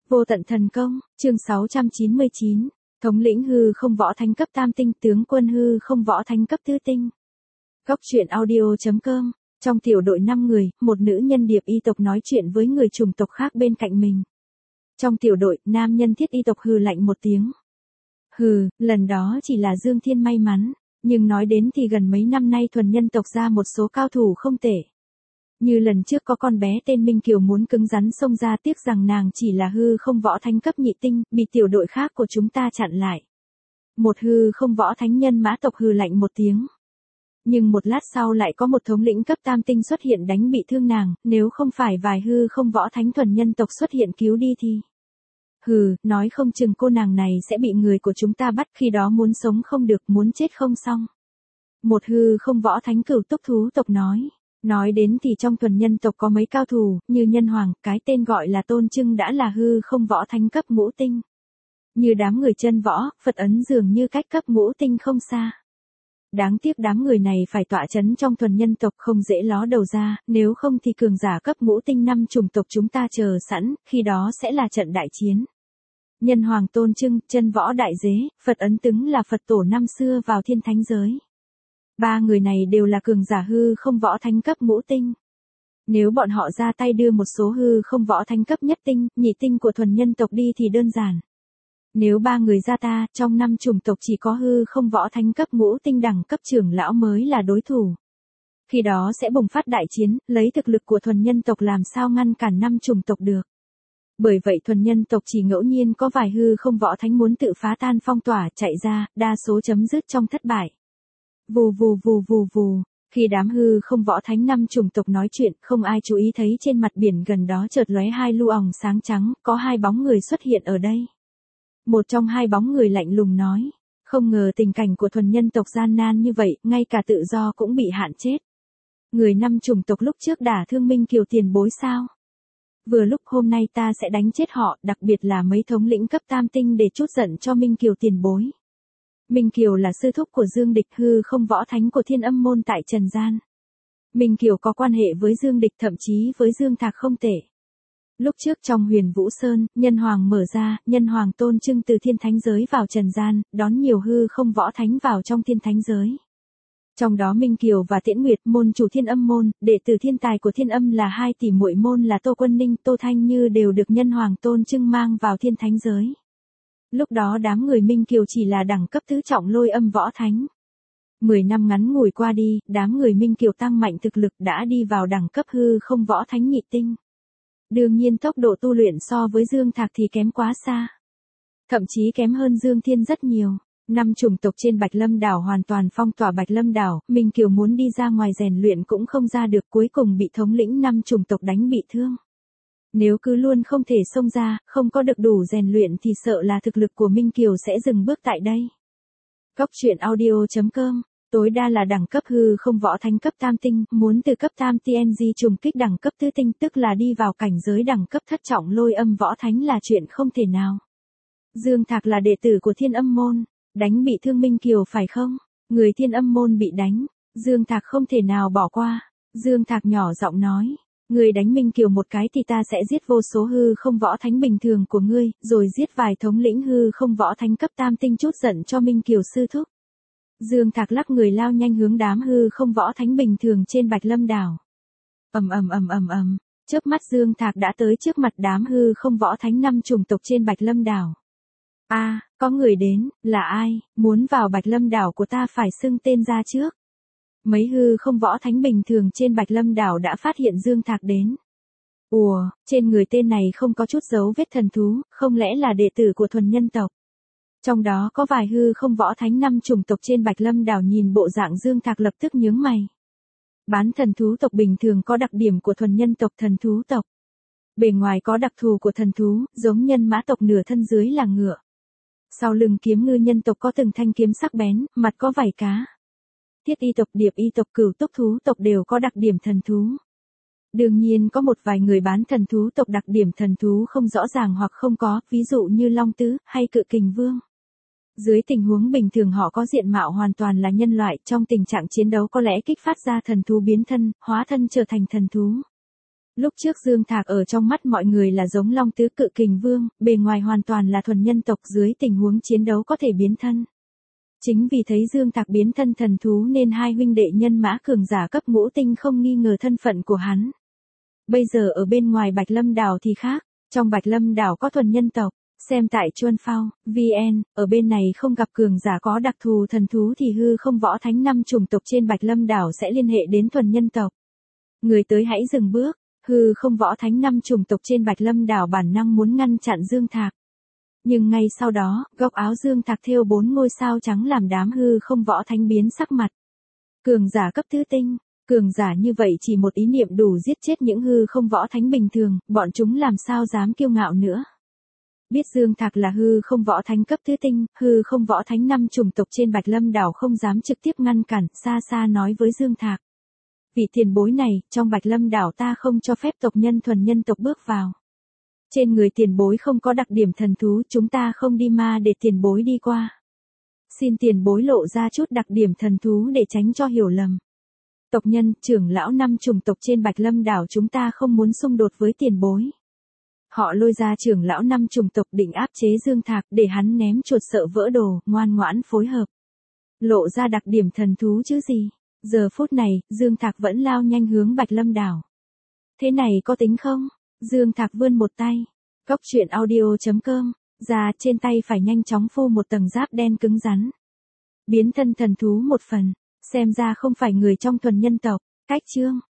Vô tận thần công, chương 699. Thống lĩnh hư không võ thánh cấp tam tinh, tướng quân hư không võ thánh cấp tứ tinh. Góc truyện audio.com. Trong tiểu đội 5 người, một nữ nhân điệp y tộc nói chuyện với người chủng tộc khác bên cạnh mình. Trong tiểu đội, nam nhân thiết y tộc hừ lạnh một tiếng. Hừ, lần đó chỉ là Dương Thiên may mắn, nhưng nói đến thì gần mấy năm nay thuần nhân tộc ra một số cao thủ không tệ. Như lần trước có con bé tên Minh Kiều muốn cứng rắn xông ra, tiếc rằng nàng chỉ là hư không võ thánh cấp nhị tinh, bị tiểu đội khác của chúng ta chặn lại. Một hư không võ thánh nhân mã tộc hừ lạnh một tiếng. Nhưng một lát sau lại có một thống lĩnh cấp tam tinh xuất hiện đánh bị thương nàng, nếu không phải vài hư không võ thánh thuần nhân tộc xuất hiện cứu đi thì... Hừ, nói không chừng cô nàng này sẽ bị người của chúng ta bắt, khi đó muốn sống không được, muốn chết không xong. Một hư không võ thánh cửu túc thú tộc nói. Nói đến thì trong thuần nhân tộc có mấy cao thủ, như Nhân Hoàng, cái tên gọi là Tôn Trưng đã là hư không võ thánh cấp ngũ tinh. Như đám người chân võ, Phật ấn dường như cách cấp ngũ tinh không xa. Đáng tiếc đám người này phải tọa chấn trong thuần nhân tộc, không dễ ló đầu ra, nếu không thì cường giả cấp ngũ tinh 5 chủng tộc chúng ta chờ sẵn, khi đó sẽ là trận đại chiến. Nhân Hoàng Tôn Trưng, chân võ đại đế, Phật ấn tứng là Phật tổ năm xưa vào thiên thánh giới. Ba người này đều là cường giả hư không võ thánh cấp ngũ tinh. Nếu bọn họ ra tay đưa một số hư không võ thánh cấp nhất tinh, nhị tinh của thuần nhân tộc đi thì đơn giản. Nếu ba người ra ta, trong 5 chủng tộc chỉ có hư không võ thánh cấp ngũ tinh đẳng cấp trưởng lão mới là đối thủ. Khi đó sẽ bùng phát đại chiến, lấy thực lực của thuần nhân tộc làm sao ngăn cản 5 chủng tộc được. Bởi vậy thuần nhân tộc chỉ ngẫu nhiên có vài hư không võ thánh muốn tự phá tan phong tỏa chạy ra, đa số chấm dứt trong thất bại. Vù vù vù vù vù, khi đám hư không võ thánh 5 chủng tộc nói chuyện, không ai chú ý thấy trên mặt biển gần đó chợt lóe hai lu ỏng sáng trắng, có hai bóng người xuất hiện ở đây. Một trong hai bóng người lạnh lùng nói, không ngờ tình cảnh của thuần nhân tộc gian nan như vậy, ngay cả tự do cũng bị hạn chết. Người 5 chủng tộc lúc trước đả thương Minh Kiều tiền bối sao? Vừa lúc hôm nay ta sẽ đánh chết họ, đặc biệt là mấy thống lĩnh cấp tam tinh để trút giận cho Minh Kiều tiền bối. Minh Kiều là sư thúc của Dương Địch, hư không võ thánh của Thiên Âm môn tại trần gian. Minh Kiều có quan hệ với Dương Địch, thậm chí với Dương Thạc không tệ. Lúc trước trong Huyền Vũ Sơn, Nhân Hoàng mở ra, Nhân Hoàng Tôn Trưng từ thiên thánh giới vào trần gian, đón nhiều hư không võ thánh vào trong thiên thánh giới. Trong đó Minh Kiều và Tiễn Nguyệt, môn chủ Thiên Âm môn, đệ tử thiên tài của Thiên Âm là hai tỷ muội môn là Tô Quân Ninh, Tô Thanh Như đều được Nhân Hoàng Tôn Trưng mang vào thiên thánh giới. Lúc đó đám người Minh Kiều chỉ là đẳng cấp tứ trọng lôi âm võ thánh. 10 năm ngắn ngủi qua đi, đám người Minh Kiều tăng mạnh thực lực đã đi vào đẳng cấp hư không võ thánh nhị tinh. Đương nhiên tốc độ tu luyện so với Dương Thạc thì kém quá xa. Thậm chí kém hơn Dương Thiên rất nhiều. 5 chủng tộc trên Bạch Lâm đảo hoàn toàn phong tỏa Bạch Lâm đảo, Minh Kiều muốn đi ra ngoài rèn luyện cũng không ra được, cuối cùng bị thống lĩnh 5 chủng tộc đánh bị thương. Nếu cứ luôn không thể xông ra, không có được đủ rèn luyện thì sợ là thực lực của Minh Kiều sẽ dừng bước tại đây. Góc truyện audio.com. Tối đa là đẳng cấp hư không võ thánh cấp tam tinh, muốn từ cấp tam TNG trùng kích đẳng cấp tứ tinh, tức là đi vào cảnh giới đẳng cấp thất trọng lôi âm võ thánh là chuyện không thể nào. Dương Thạc là đệ tử của Thiên Âm môn, đánh bị thương Minh Kiều phải không? Người Thiên Âm môn bị đánh, Dương Thạc không thể nào bỏ qua. Dương Thạc nhỏ giọng nói, người đánh Minh Kiều một cái thì ta sẽ giết vô số hư không võ thánh bình thường của ngươi, rồi giết vài thống lĩnh hư không võ thánh cấp tam tinh chút giận cho Minh Kiều sư thúc. Dương Thạc lắc người lao nhanh hướng đám hư không võ thánh bình thường trên Bạch Lâm đảo. Chớp mắt Dương Thạc đã tới trước mặt đám hư không võ thánh 5 chủng tộc trên Bạch Lâm đảo. A, có người đến, là ai, muốn vào Bạch Lâm đảo của ta phải xưng tên ra trước. Mấy hư không võ thánh bình thường trên Bạch Lâm đảo đã phát hiện Dương Thạc đến. Ủa, trên người tên này không có chút dấu vết thần thú, không lẽ là đệ tử của thuần nhân tộc? Trong đó có vài hư không võ thánh 5 chủng tộc trên Bạch Lâm đảo nhìn bộ dạng Dương Thạc lập tức nhướng mày. Bán thần thú tộc bình thường có đặc điểm của thuần nhân tộc thần thú tộc. Bề ngoài có đặc thù của thần thú, giống nhân mã tộc nửa thân dưới là ngựa. Sau lưng kiếm ngư nhân tộc có từng thanh kiếm sắc bén, mặt có vảy cá. Thiết y tộc, điệp y tộc, cửu túc thú tộc đều có đặc điểm thần thú. Đương nhiên có một vài người bán thần thú tộc đặc điểm thần thú không rõ ràng hoặc không có, ví dụ như Long Tứ, hay Cự Kình Vương. Dưới tình huống bình thường họ có diện mạo hoàn toàn là nhân loại, trong tình trạng chiến đấu có lẽ kích phát ra thần thú biến thân, hóa thân trở thành thần thú. Lúc trước Dương Thạc ở trong mắt mọi người là giống Long Tứ Cự Kình Vương, bề ngoài hoàn toàn là thuần nhân tộc, dưới tình huống chiến đấu có thể biến thân. Chính vì thấy Dương Thạc biến thân thần thú nên hai huynh đệ nhân mã cường giả cấp ngũ tinh không nghi ngờ thân phận của hắn. Bây giờ ở bên ngoài Bạch Lâm Đảo thì khác, trong Bạch Lâm Đảo có thuần nhân tộc, xem tại Chuân Phao, VN, ở bên này không gặp cường giả có đặc thù thần thú thì hư không võ thánh 5 chủng tộc trên Bạch Lâm Đảo sẽ liên hệ đến thuần nhân tộc. Người tới hãy dừng bước, hư không võ thánh 5 chủng tộc trên Bạch Lâm Đảo bản năng muốn ngăn chặn Dương Thạc. Nhưng ngay sau đó, góc áo Dương Thạc thêu 4 ngôi sao trắng làm đám hư không võ thánh biến sắc mặt. Cường giả cấp tứ tinh, cường giả như vậy chỉ một ý niệm đủ giết chết những hư không võ thánh bình thường, bọn chúng làm sao dám kiêu ngạo nữa. Biết Dương Thạc là hư không võ thánh cấp tứ tinh, hư không võ thánh 5 chủng tộc trên Bạch Lâm Đảo không dám trực tiếp ngăn cản, xa xa nói với Dương Thạc. Vị tiền bối này, trong Bạch Lâm Đảo ta không cho phép tộc nhân thuần nhân tộc bước vào. Trên người tiền bối không có đặc điểm thần thú, chúng ta không đi ma để tiền bối đi qua. Xin tiền bối lộ ra chút đặc điểm thần thú để tránh cho hiểu lầm. Tộc nhân, trưởng lão 5 chủng tộc trên Bạch Lâm Đảo chúng ta không muốn xung đột với tiền bối. Họ lôi ra trưởng lão 5 chủng tộc định áp chế Dương Thạc để hắn ném chuột sợ vỡ đồ, ngoan ngoãn phối hợp. Lộ ra đặc điểm thần thú chứ gì. Giờ phút này, Dương Thạc vẫn lao nhanh hướng Bạch Lâm Đảo. Thế này có tính không? Dương Thạc vươn một tay. Góc truyện audio.com. Ra trên tay phải nhanh chóng phô một tầng giáp đen cứng rắn. Biến thân thần thú một phần. Xem ra không phải người trong thuần nhân tộc. Cách chương.